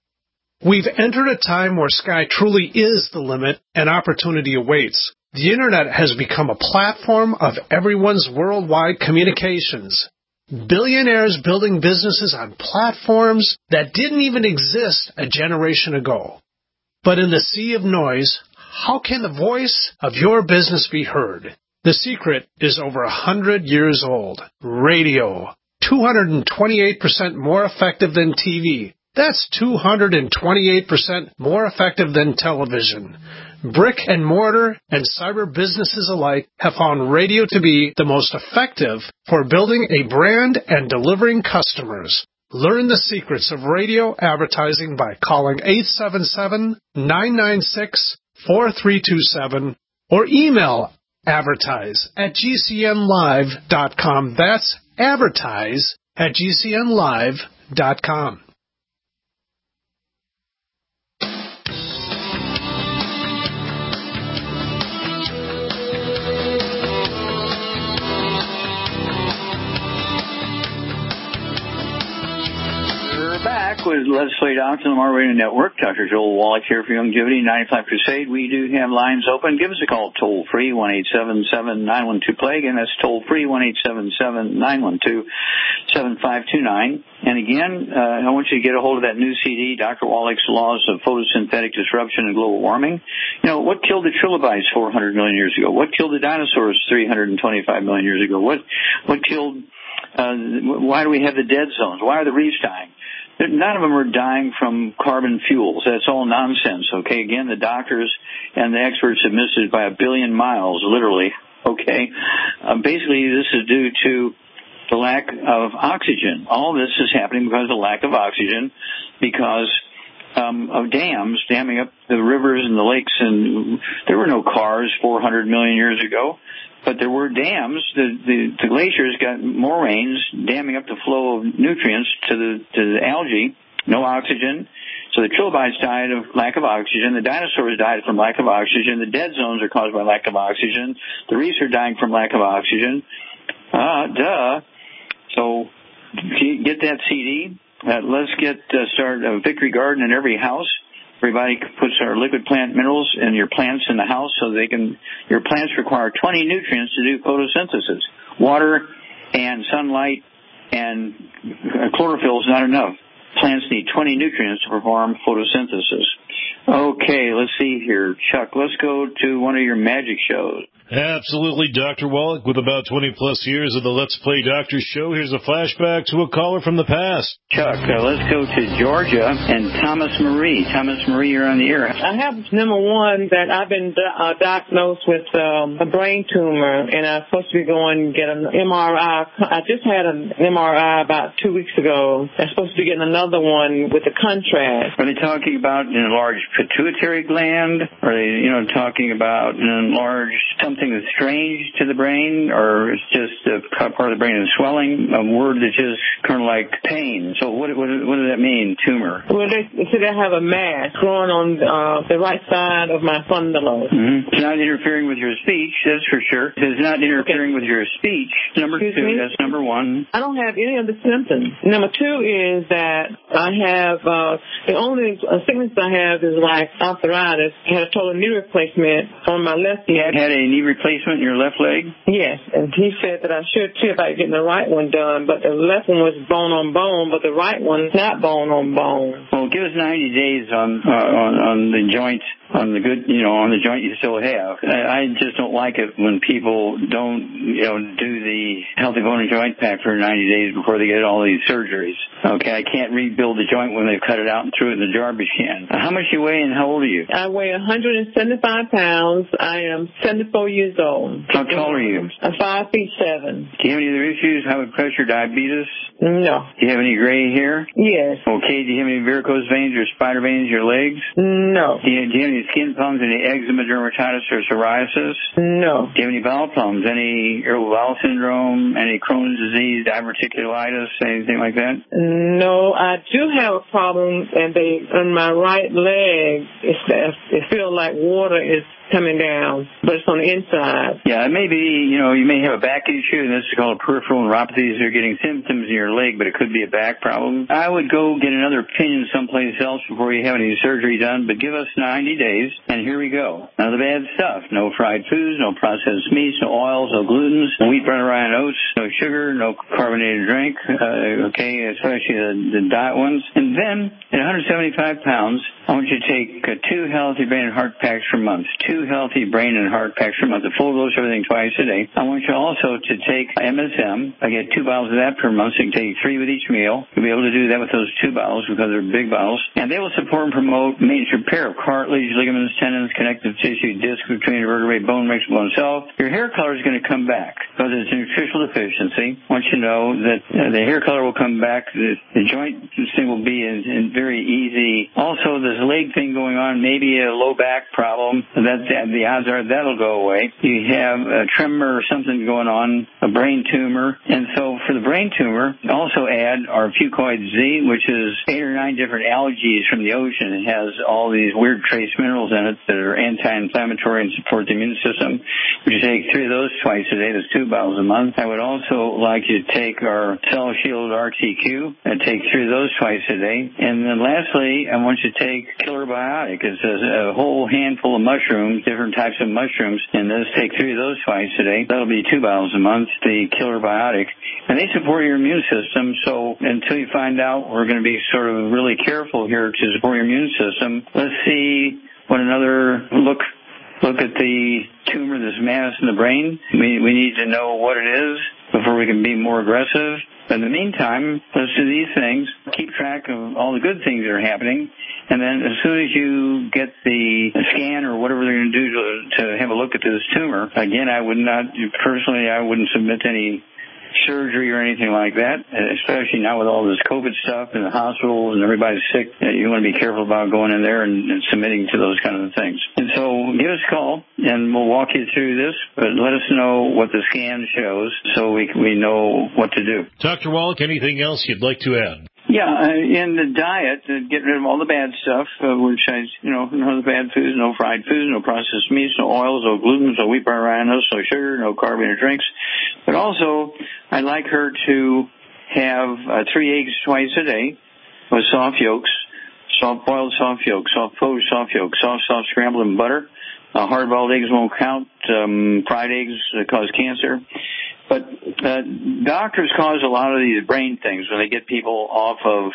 We've entered a time where sky truly is the limit and opportunity awaits. The Internet has become a platform of everyone's worldwide communications. Billionaires building businesses on platforms that didn't even exist a generation ago. But in the sea of noise, how can the voice of your business be heard? The secret is over a hundred years old. Radio. two hundred twenty-eight percent more effective than T V. That's two hundred twenty-eight percent more effective than television. Brick and mortar and cyber businesses alike have found radio to be the most effective for building a brand and delivering customers. Learn the secrets of radio advertising by calling eight seven seven, nine nine six, four three two seven or email advertise at g c n live dot com. That's advertise at g c n live dot com. We're back with Let's Play Doctor on the Lamar Radio Network. Doctor Joel Wallach here for Longevity ninety-five Crusade. We do have lines open. Give us a call toll free, one eight seven seven, nine one two, play. Again, that's toll free, one eight seven seven, nine one two, seven five two nine. And again, uh, I want you to get a hold of that new C D, Doctor Wallach's Laws of Photosynthetic Disruption and Global Warming. You know, what killed the trilobites four hundred million years ago? What killed the dinosaurs three hundred twenty-five million years ago? What, what killed, uh, why do we have the dead zones? Why are the reefs dying? None of them are dying from carbon fuels. That's all nonsense, okay? Again, the doctors and the experts have missed it by a billion miles, literally, okay? Uh, basically, this is due to the lack of oxygen. All this is happening because of the lack of oxygen, because um, of dams, damming up the rivers and the lakes. And there were no cars four hundred million years ago. But there were dams. The, the, the glaciers got more rains, damming up the flow of nutrients to the to the algae. No oxygen. So the trilobites died of lack of oxygen. The dinosaurs died from lack of oxygen. The dead zones are caused by lack of oxygen. The reefs are dying from lack of oxygen. Ah, uh, duh. So get that C D. Uh, let's get uh, start a Victory Garden in every house. Everybody puts our liquid plant minerals in your plants in the house so they can, your plants require twenty nutrients to do photosynthesis. Water and sunlight and chlorophyll is not enough. Plants need twenty nutrients to perform photosynthesis. Okay, let's see here. Chuck, let's go to one of your magic shows. Absolutely, Doctor Wallach. With about twenty-plus years of the Let's Play Doctor show, here's a flashback to a caller from the past. Chuck, uh, let's go to Georgia and Thomas Marie. Thomas Marie, you're on the air. I have, number one, that I've been uh, diagnosed with um, a brain tumor, and I'm supposed to be going to get an M R I. I just had an M R I about two weeks ago. I'm supposed to be getting another one with the contrast. Are they talking about an enlarged pituitary gland? Are they, you know, talking about an enlarged something that's strange to the brain, or it's just a part of the brain is swelling? A word that's just kind of like pain. So what, what, what does that mean, tumor? Well, they said I have a mass growing on uh, the right side of my frontal lobe. Mm-hmm. It's not interfering with your speech, that's for sure. It's not interfering okay. with your speech. Number Excuse two, me? That's number one. I don't have any of the symptoms. Number two is that I have, uh, the only uh, sickness I have is like arthritis. I had a total knee replacement on my left. You had, had a knee replacement in your left leg? Yes, and he said that I should see about getting the right one done, but the left one was bone on bone, but the right one's not bone on bone. Well, give us ninety days on uh, on, on the joint, on the good, you know, on the joint you still have. I, I just don't like it when people don't, you know, do the healthy bone and joint pack for ninety days before they get all these surgeries. Okay, I can't rebuild the joint when they've cut it out and threw it in the garbage can. How much do you weigh and how old are you? I weigh one hundred seventy-five pounds. I am seventy-four years old. How tall are you? I'm five feet seven. Do you have any other issues? High blood pressure, diabetes? No. Do you have any gray hair? Yes. Okay. Do you have any varicose veins or spider veins in your legs? No. Do you, do you have any skin problems, any eczema, dermatitis, or psoriasis? No. Do you have any bowel problems, any irritable bowel syndrome, any Crohn's disease, diverticulitis, anything like that? No. I do have a problem, and they on my right leg, it's, it feels like water is coming down, but it's on the inside. Yeah, it may be, you know, you may have a back issue, and this is called peripheral neuropathy. You're getting symptoms in your leg, but it could be a back problem. I would go get another opinion someplace else before you have any surgery done, but give us ninety days, and here we go. None of the bad stuff. No fried foods, no processed meats, no oils, no glutens, no wheat, butter, rye, and oats, no sugar, no carbonated drink, uh, okay, especially the, the diet ones. And then, at one hundred seventy-five pounds, I want you to take uh, two healthy brain and heart packs per month. Two healthy brain and heart packs per month. A full dose of everything twice a day. I want you also to take M S M. I get two bottles of that per month, so you can take three with each meal. You'll be able to do that with those two bottles because they're big bottles. And they will support and promote maintenance repair of cartilage, ligaments, tendons, connective tissue, disc between your vertebrae, bone, mixed bone cell. Your hair color is going to come back because it's a nutritional deficiency. I want you to know that uh, the hair color will come back. The, the joint thing will be in, in very easy. Also, this leg thing going on, maybe a low back problem. That's the odds are that'll go away. You have a tremor or something going on, a brain tumor. And so for the brain tumor, also add our Fucoid Z, which is eight or nine different algae from the ocean. It has all these weird trace minerals in it that are anti-inflammatory and support the immune system. Would you take three of those twice a day? That's two bottles a month. I would also like you to take our Cell Shield R T Q and take three of those twice a day. And then lastly, I want you to take Killer Biotic. It's a, a whole handful of mushrooms, different types of mushrooms. And those take three of those twice a day. That'll be two bottles a month, the Killer Biotic. And they support your immune system. So until you find out, we're going to be sort of really careful here to support your immune system. Let's see what another look Look at the tumor, this mass in the brain. We we need to know what it is before we can be more aggressive. But in the meantime, let's do these things. Keep track of all the good things that are happening. And then as soon as you get the scan or whatever they're going to do to, to have a look at this tumor, again, I would not, personally, I wouldn't submit to any surgery or anything like that, especially now with all this COVID stuff in the hospitals and everybody's sick. You want to be careful about going in there and, and submitting to those kind of things. And so give us a call, and we'll walk you through this, but let us know what the scan shows so we we know what to do. Doctor Wallach, anything else you'd like to add? Yeah, uh, in the diet, uh, get rid of all the bad stuff, uh, which I, you know, no bad foods, no fried foods, no processed meats, no oils, no gluten, no wheat, bar, rhinos, no sugar, no carbonated drinks. But also, I'd like her to have uh, three eggs twice a day with soft yolks, soft boiled soft yolks, soft poached soft yolks, soft, soft scrambled in butter. Uh, hard-boiled eggs won't count. Um, fried eggs uh, cause cancer. But uh, doctors cause a lot of these brain things when they get people off of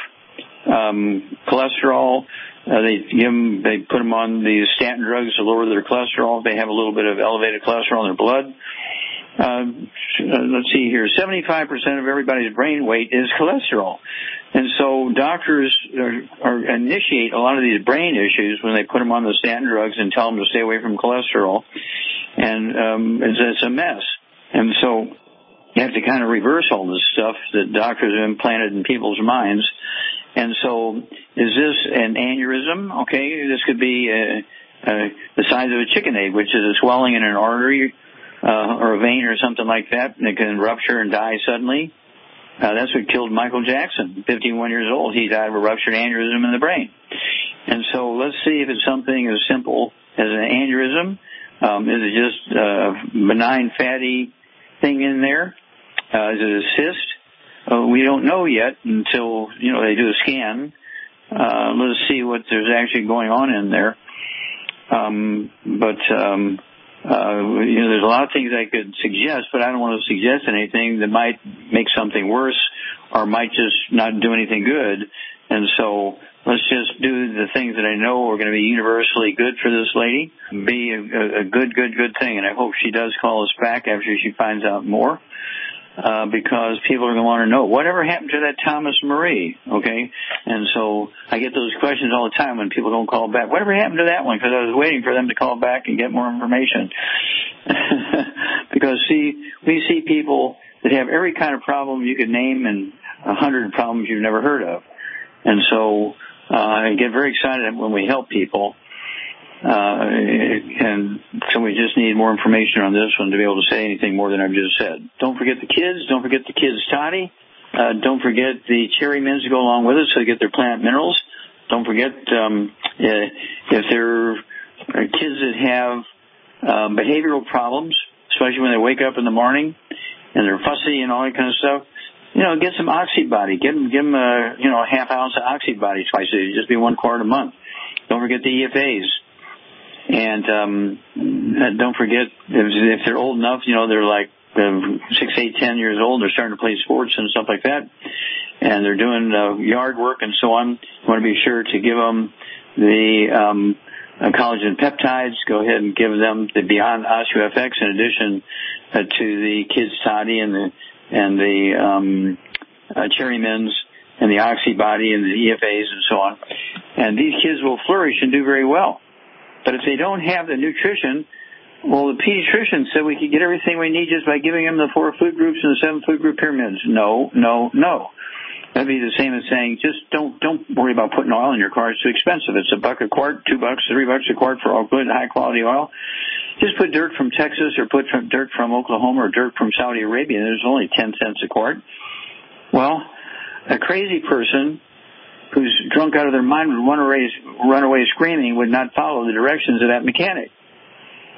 um, cholesterol. Uh, they give them, they put them on these statin drugs to lower their cholesterol. They have a little bit of elevated cholesterol in their blood. Uh, let's see here. seventy-five percent of everybody's brain weight is cholesterol. And so doctors are, are initiate a lot of these brain issues when they put them on the statin drugs and tell them to stay away from cholesterol. And um, it's, it's a mess. And so you have to kind of reverse all this stuff that doctors have implanted in people's minds. And so is this an aneurysm? Okay, this could be a, a, the size of a chicken egg, which is a swelling in an artery uh, or a vein or something like that, and it can rupture and die suddenly. Uh, that's what killed Michael Jackson, fifty-one years old. He died of a ruptured aneurysm in the brain. And so let's see if it's something as simple as an aneurysm. Um, is it just a benign fatty thing in there? Uh, is it a cyst? Uh, we don't know yet until, you know, they do a scan. Uh, let's see what there's actually going on in there. Um, but, um, uh, you know, there's a lot of things I could suggest, but I don't want to suggest anything that might make something worse or might just not do anything good. And so let's just do the things that I know are going to be universally good for this lady, be a, a good, good, good thing. And I hope she does call us back after she finds out more. Uh, because people are going to want to know, whatever happened to that Thomas Marie, okay? And so I get those questions all the time when people don't call back. Whatever happened to that one? Because I was waiting for them to call back and get more information. Because, see, we see people that have every kind of problem you could name and a hundred problems you've never heard of. And so uh, I get very excited when we help people. Uh, and so we just need more information on this one to be able to say anything more than I've just said. Don't forget the kids. Don't forget the kids' toddy. Uh, don't forget the cherry mints to go along with it so they get their plant minerals. Don't forget um, if there are kids that have uh, behavioral problems, especially when they wake up in the morning and they're fussy and all that kind of stuff. You know, get some Oxybody. Give them, give them a, you know, a half ounce of Oxybody twice a day. Just be one quart a month. Don't forget the E F As. And um, don't forget, if, if they're old enough, you know, they're like uh, six, eight, ten years old, they're starting to play sports and stuff like that, and they're doing uh, yard work and so on. You want to be sure to give them the um, uh, collagen peptides. Go ahead and give them the Beyond OsteoFX in addition uh, to the Kids Toddy and the and the um, uh, Cherry Mints and the Oxybody and the E F As and so on. And these kids will flourish and do very well. But if they don't have the nutrition, well, the pediatrician said we could get everything we need just by giving them the four food groups and the seven food group pyramids. No, no, no. That'd be the same as saying just don't don't worry about putting oil in your car. It's too expensive. It's a buck a quart, two bucks, three bucks a quart for all good, high quality oil. Just put dirt from Texas or put from dirt from Oklahoma or dirt from Saudi Arabia. There's only ten cents a quart. Well, a crazy person who's drunk out of their mind would run away, run away screaming would not follow the directions of that mechanic.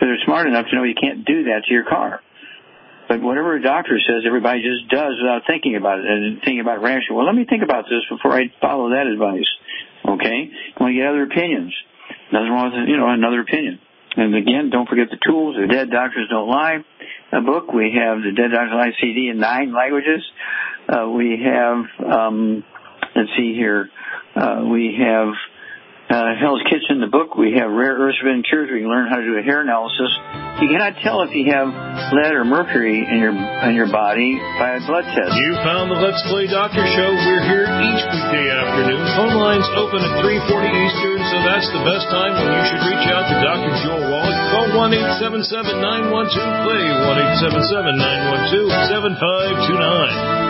but they're smart enough to know you can't do that to your car. But whatever a doctor says, everybody just does without thinking about it and thinking about it rationally. Well, let me think about this before I follow that advice. Okay? You want to get other opinions. Nothing wrong with, you know, another opinion. And again, don't forget the tools. The Dead Doctors Don't Lie a book. We have the Dead Doctors Don't Lie C D in nine languages. Uh, we have, um, let's see here, uh, we have uh, Hell's Kitchen, the book. We have Rare Earths Forbidden Cures. We can learn how to do a hair analysis. You cannot tell if you have lead or mercury in your in your body by a blood test. You found the Let's Play Doctor Show. We're here each weekday afternoon. Phone lines open at three forty Eastern, so that's the best time when you should reach out to Doctor Joel Wallach. Call one eight seven seven, nine one two, play, one eight seven seven, nine one two, seven five two nine.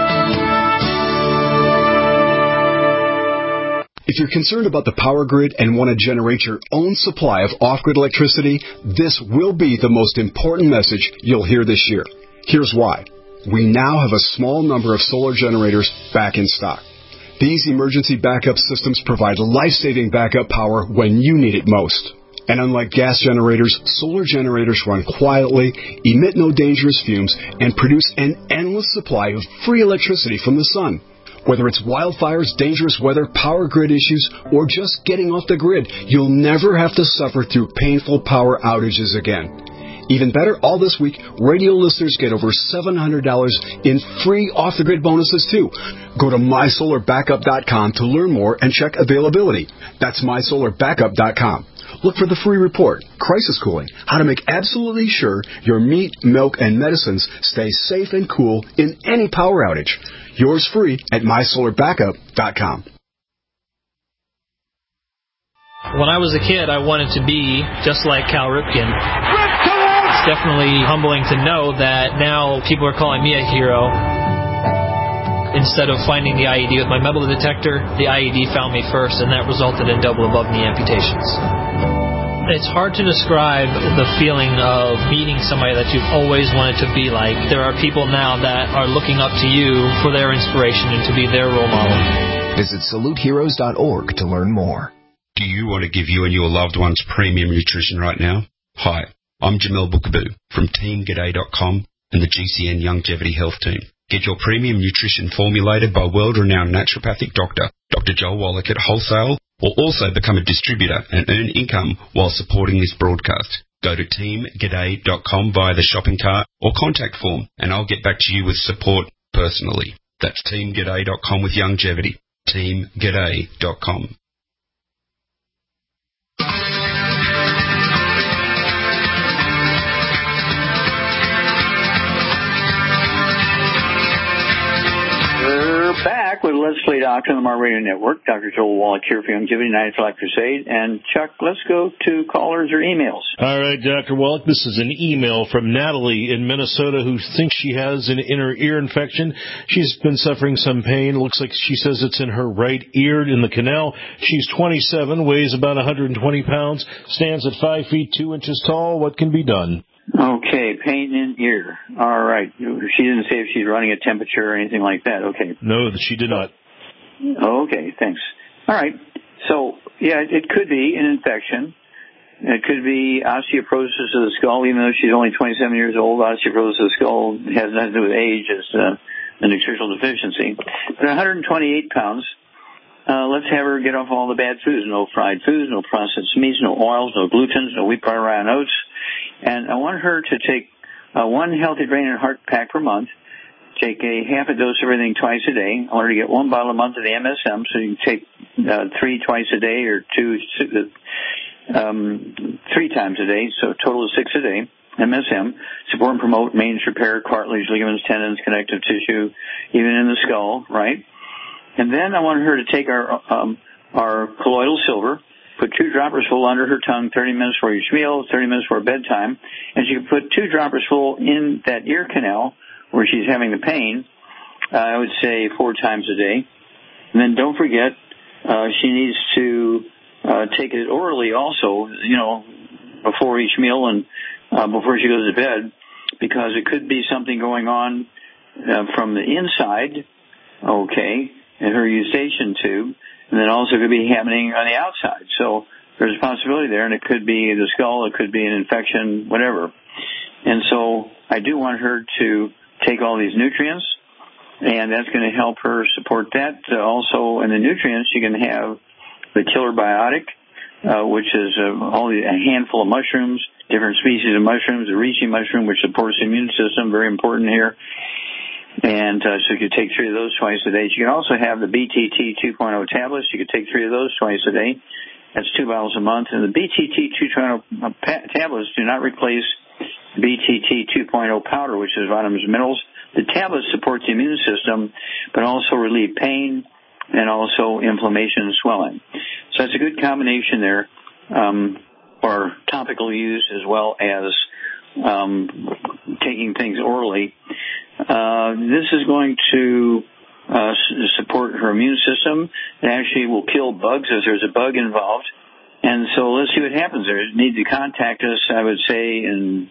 If you're concerned about the power grid and want to generate your own supply of off-grid electricity, this will be the most important message you'll hear this year. Here's why. We now have a small number of solar generators back in stock. These emergency backup systems provide life-saving backup power when you need it most. And unlike gas generators, solar generators run quietly, emit no dangerous fumes, and produce an endless supply of free electricity from the sun. Whether it's wildfires, dangerous weather, power grid issues, or just getting off the grid, you'll never have to suffer through painful power outages again. Even better, all this week, radio listeners get over seven hundred dollars in free off-the-grid bonuses, too. Go to my solar backup dot com to learn more and check availability. That's my solar backup dot com. Look for the free report, Crisis Cooling, how to make absolutely sure your meat, milk, and medicines stay safe and cool in any power outage. Yours free at my solar backup dot com. When I was a kid, I wanted to be just like Cal Ripken. It's definitely humbling to know that now people are calling me a hero. Instead of finding the I E D with my metal detector, the I E D found me first, and that resulted in double above-knee amputations. It's hard to describe the feeling of meeting somebody that you've always wanted to be like. There are people now that are looking up to you for their inspiration and to be their role model. Visit salute heroes dot org to learn more. Do you want to give you and your loved ones premium nutrition right now? Hi, I'm Jamel Bookaboo from team g'day dot com and the G C N Longevity Health Team. Get your premium nutrition formulated by world-renowned naturopathic doctor, Doctor Joel Wallach at wholesale, or also become a distributor and earn income while supporting this broadcast. Go to team g'day dot com via the shopping cart or contact form, and I'll get back to you with support personally. That's team g'day dot com with longevity. team g'day dot com. We're back with Let's Play Doctor on the Mar Radio Network. Doctor Joel Wallach here for Longevity United for Life Crusade. And Chuck, let's go to callers or emails. All right, Doctor Wallach, this is an email from Natalie in Minnesota who thinks she has an inner ear infection. She's been suffering some pain. Looks like she says it's in her right ear in the canal. She's twenty-seven, weighs about one hundred twenty pounds, stands at five feet two inches tall. What can be done? Okay, pain in ear. All right. She didn't say if she's running a temperature or anything like that. Okay. No, she did not. Okay, thanks. All right. So, yeah, it could be an infection. It could be osteoporosis of the skull, even though she's only twenty-seven years old. Osteoporosis of the skull has nothing to do with age. It's uh, a nutritional deficiency. But one hundred twenty-eight pounds. Uh, let's have her get off all the bad foods. No fried foods, no processed meats, no oils, no glutens, no wheat, butter, rye, and oats. And I want her to take uh, one healthy brain and heart pack per month, take a half a dose of everything twice a day. I want her to get one bottle a month of the M S M, so you can take uh, three twice a day or two, um, three times a day, so a total of six a day. M S M, support and promote maintenance, repair, cartilage, ligaments, tendons, connective tissue, even in the skull, right? And then I want her to take our um, our colloidal silver, put two droppers full under her tongue, thirty minutes for each meal, thirty minutes for bedtime, and she can put two droppers full in that ear canal where she's having the pain, uh, I would say four times a day. And then don't forget, uh, she needs to uh, take it orally also, you know, before each meal and uh, before she goes to bed, because it could be something going on uh, from the inside, okay, in her eustachian tube, and then also could be happening on the outside. So there's a possibility there, and it could be the skull, it could be an infection, whatever. And so I do want her to take all these nutrients, and that's going to help her support that. Uh, also, in the nutrients, you can have the killer biotic, uh, which is uh, only a handful of mushrooms, different species of mushrooms, the reishi mushroom, which supports the immune system, very important here. And uh, so you could take three of those twice a day. You can also have the B T T two point oh tablets. You could take three of those twice a day. That's two bottles a month. And the B T T two point oh tablets do not replace B T T two point oh powder, which is vitamins and minerals. The tablets support the immune system, but also relieve pain and also inflammation and swelling. So it's a good combination there um, for topical use as well as um, taking things orally. Uh, this is going to uh, s- support her immune system. It actually will kill bugs as there's a bug involved. And so let's see what happens there. You need to contact us, I would say, in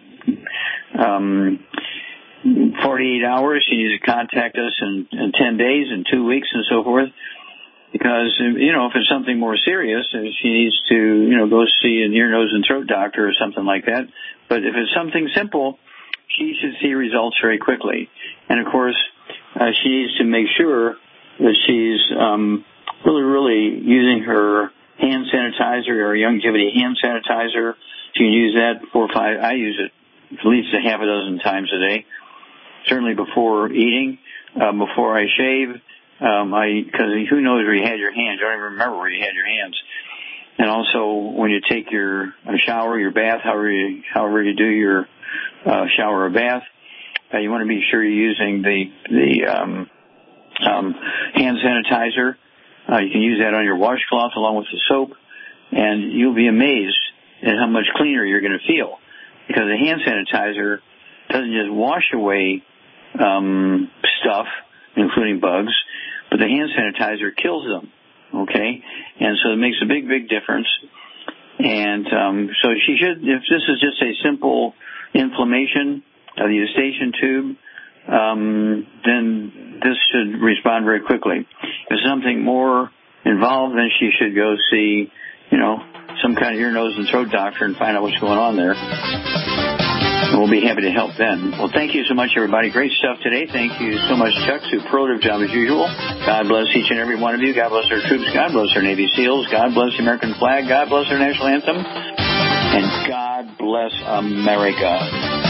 um, forty-eight hours. You need to contact us in, in ten days, in two weeks, and so forth. Because, you know, if it's something more serious, she needs to, you know, go see an ear, nose, and throat doctor or something like that. But if it's something simple, she should see results very quickly. And, of course, uh, she needs to make sure that she's um, really, really using her hand sanitizer or Youngevity hand sanitizer. She can use that four or five. I use it at least a half a dozen times a day, certainly before eating, uh, before I shave. Um, I, because who knows where you had your hands? You don't even remember where you had your hands. And also, when you take your uh, shower, your bath, however you, however you do your uh, shower or bath, uh, you want to be sure you're using the the um, um, hand sanitizer. Uh, you can use that on your washcloth along with the soap, and you'll be amazed at how much cleaner you're going to feel, because the hand sanitizer doesn't just wash away um, stuff, including bugs, but the hand sanitizer kills them, okay? And so it makes a big, big difference. And um, so she should, if this is just a simple inflammation of the eustachian tube, um, then this should respond very quickly. If it's something more involved, then she should go see, you know, some kind of ear, nose, and throat doctor and find out what's going on there. And we'll be happy to help then. Well, thank you so much, everybody. Great stuff today. Thank you so much, Chuck. Superlative job as usual. God bless each and every one of you. God bless our troops. God bless our Navy SEALs. God bless the American flag. God bless our national anthem. And God bless America.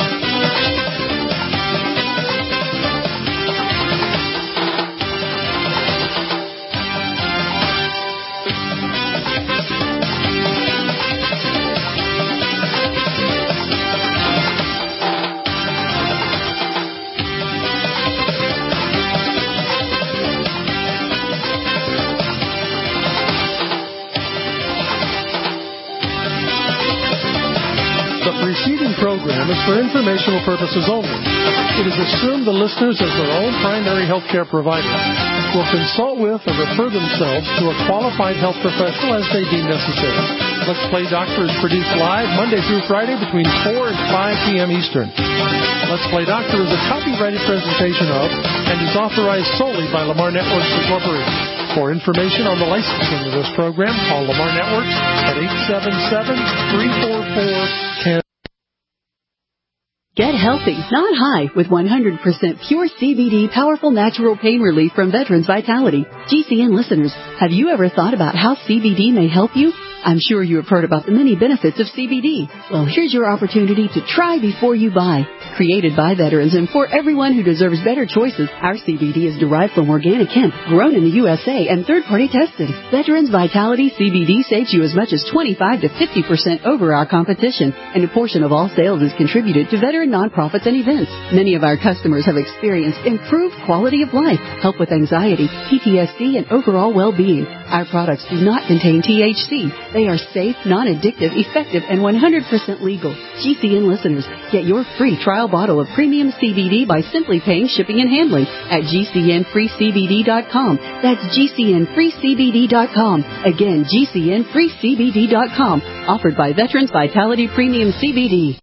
Program is for informational purposes only. It is assumed the listeners, as their own primary health care provider, will consult with or refer themselves to a qualified health professional as they deem necessary. Let's Play Doctor is produced live Monday through Friday between four and five p.m. Eastern. Let's Play Doctor is a copyrighted presentation of and is authorized solely by Lamar Networks Incorporated. For information on the licensing of this program, call Lamar Networks at eight seven seven, three four four, one zero. Get healthy, not high, with one hundred percent pure C B D powerful natural pain relief from Veterans Vitality. G C N listeners, have you ever thought about how C B D may help you? I'm sure you have heard about the many benefits of C B D. Well, here's your opportunity to try before you buy. Created by veterans and for everyone who deserves better choices, our C B D is derived from organic hemp, grown in the U S A, and third-party tested. Veterans Vitality C B D saves you as much as twenty-five to fifty percent over our competition, and a portion of all sales is contributed to veteran nonprofits and events. Many of our customers have experienced improved quality of life, help with anxiety, P T S D, and overall well-being. Our products do not contain T H C. They are safe, non-addictive, effective, and one hundred percent legal. G C N listeners, get your free trial bottle of premium C B D by simply paying shipping and handling at G C N free C B D dot com. That's G C N free C B D dot com. Again, G C N free C B D dot com. Offered by Veterans Vitality Premium C B D.